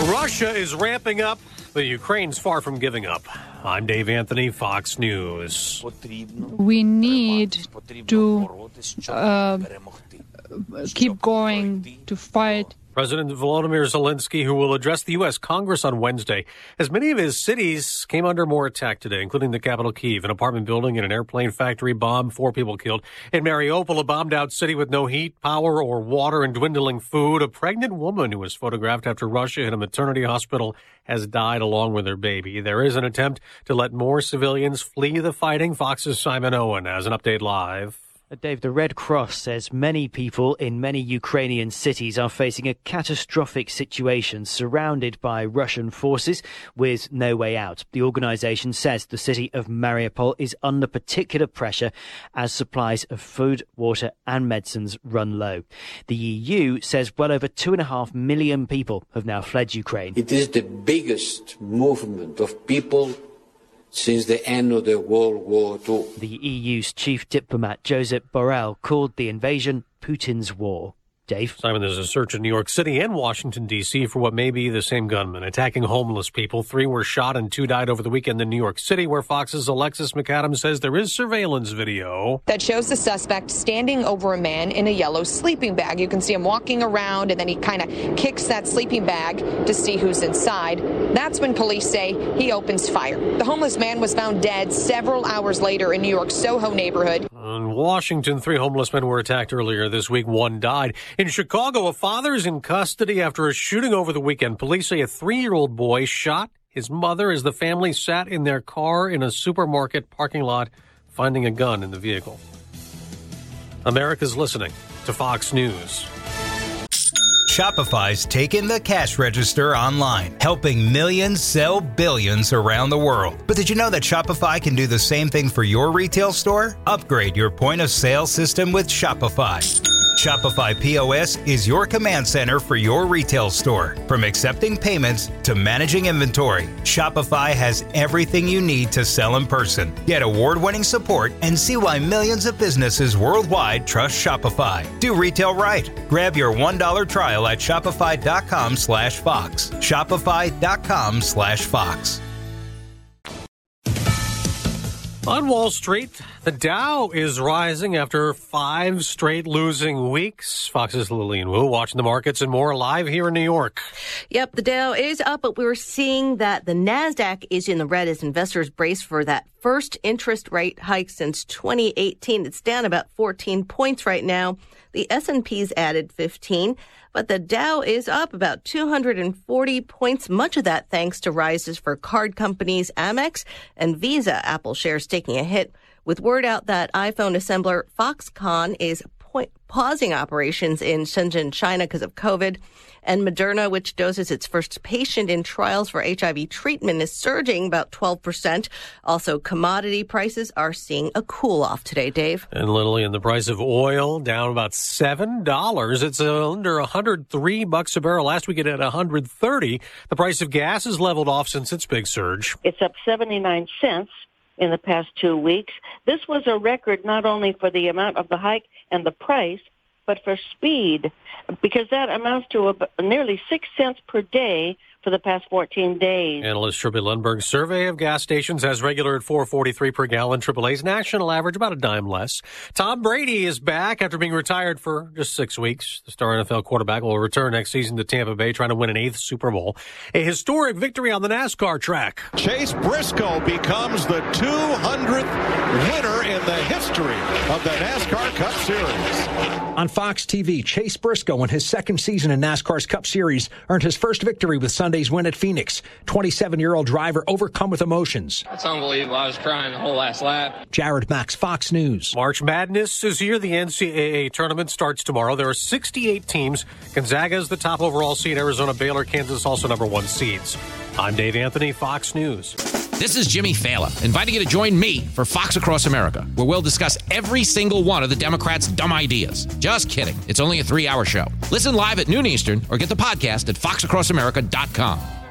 Russia is ramping up, but Ukraine's far from giving up. I'm Dave Anthony, Fox News. We need to keep going to fight. President Volodymyr Zelensky, who will address the U.S. Congress on Wednesday, as many of his cities came under more attack today, including the capital, Kyiv, an apartment building and an airplane factory bomb, 4 people killed. In Mariupol, a bombed-out city with no heat, power, or water and dwindling food. A pregnant woman who was photographed after Russia hit a maternity hospital has died along with her baby. There is an attempt to let more civilians flee the fighting. Fox's Simon Owen has an update live. Dave, the Red Cross says many people in many Ukrainian cities are facing a catastrophic situation surrounded by Russian forces with no way out. The organisation says the city of Mariupol is under particular pressure as supplies of food, water and medicines run low. The EU says well over 2.5 million people have now fled Ukraine. It is the biggest movement of people since the end of the World War II. The EU's chief diplomat, Josep Borrell, called the invasion Putin's war. Dave? Simon, there's a search in New York City and Washington, D.C. for what may be the same gunman attacking homeless people. 3 were shot and 2 died over the weekend in New York City, where Fox's Alexis McAdams says there is surveillance video that shows the suspect standing over a man in a yellow sleeping bag. You can see him walking around, and then he kind of kicks that sleeping bag to see who's inside. That's when police say he opens fire. The homeless man was found dead several hours later in New York's Soho neighborhood. In Washington, 3 homeless men were attacked earlier this week. 1 died. In Chicago, a father is in custody after a shooting over the weekend. Police say a 3-year-old boy shot his mother as the family sat in their car in a supermarket parking lot, finding a gun in the vehicle. America's listening to Fox News. Shopify's taken the cash register online, helping millions sell billions around the world. But did you know that Shopify can do the same thing for your retail store? Upgrade your point of sale system with Shopify. Shopify POS is your command center for your retail store. From accepting payments to managing inventory, Shopify has everything you need to sell in person. Get award-winning support and see why millions of businesses worldwide trust Shopify. Do retail right. Grab your $1 trial at shopify.com/Fox. Shopify.com/Fox. On Wall Street, the Dow is rising after 5 straight losing weeks. Fox's Lillian Wu watching the markets and more live here in New York. Yep, the Dow is up, but we're seeing that the NASDAQ is in the red as investors brace for that first interest rate hike since 2018. It's down about 14 points right now. The S&P's added 15, but the Dow is up about 240 points, much of that thanks to rises for card companies Amex and Visa. Apple shares taking a hit with word out that iPhone assembler Foxconn is pausing operations in Shenzhen, China because of COVID. And Moderna, which doses its first patient in trials for HIV treatment, is surging about 12%. Also, commodity prices are seeing a cool-off today, Dave. And Lillian, the price of oil down about $7. It's under $103 a barrel. Last week it had $130. The price of gas has leveled off since its big surge. It's up 79 cents in the past 2 weeks. This was a record not only for the amount of the hike and the price, but for speed, because that amounts to nearly 6 cents per day for the past 14 days. Analyst Trippi Lundberg's survey of gas stations has regular at $4.43 per gallon. AAA's national average about a dime less. Tom Brady is back after being retired for just 6 weeks. The star NFL quarterback will return next season to Tampa Bay, trying to win an 8th Super Bowl. A historic victory on the NASCAR track. Chase Briscoe becomes the 200th winner in the history of the NASCAR Cup Series. On Fox TV, Chase Briscoe, in his 2nd season in NASCAR's Cup Series, earned his first victory with Sunday's win at Phoenix. 27-year-old driver overcome with emotions. It's unbelievable. I was crying the whole last lap. Jared Max, Fox News. March Madness is here. The NCAA tournament starts tomorrow. There are 68 teams. Gonzaga is the top overall seed. Arizona, Baylor, Kansas also number 1 seeds. I'm Dave Anthony, Fox News. This is Jimmy Fallon, inviting you to join me for Fox Across America, where we'll discuss every single one of the Democrats' dumb ideas. Just kidding. It's only a 3-hour show. Listen live at noon Eastern or get the podcast at foxacrossamerica.com.